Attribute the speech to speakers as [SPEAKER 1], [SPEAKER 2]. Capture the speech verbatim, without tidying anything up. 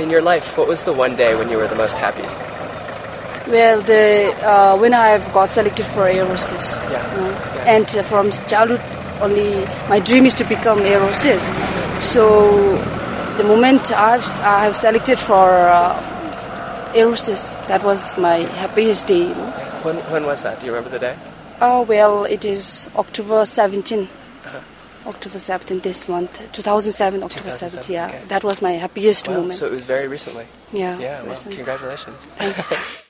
[SPEAKER 1] In your life, what was the one day when you were the most happy?
[SPEAKER 2] Well, the uh, when I've got selected for air hostess.
[SPEAKER 1] Yeah.
[SPEAKER 2] You know,
[SPEAKER 1] yeah.
[SPEAKER 2] And uh, from childhood, only my dream is to become air hostess. So the moment I've I've selected for uh, air hostess, that was my happiest day. You know?
[SPEAKER 1] When when was that? Do you remember the day?
[SPEAKER 2] Oh well, it is October seventeenth.
[SPEAKER 1] Uh-huh.
[SPEAKER 2] October seventeenth this month, two thousand seven, October seventeenth. Yeah,
[SPEAKER 1] okay.
[SPEAKER 2] that was my happiest
[SPEAKER 1] Wow,
[SPEAKER 2] moment.
[SPEAKER 1] so it was very recently.
[SPEAKER 2] yeah.
[SPEAKER 1] Yeah, well,
[SPEAKER 2] recently.
[SPEAKER 1] congratulations.
[SPEAKER 2] Thanks.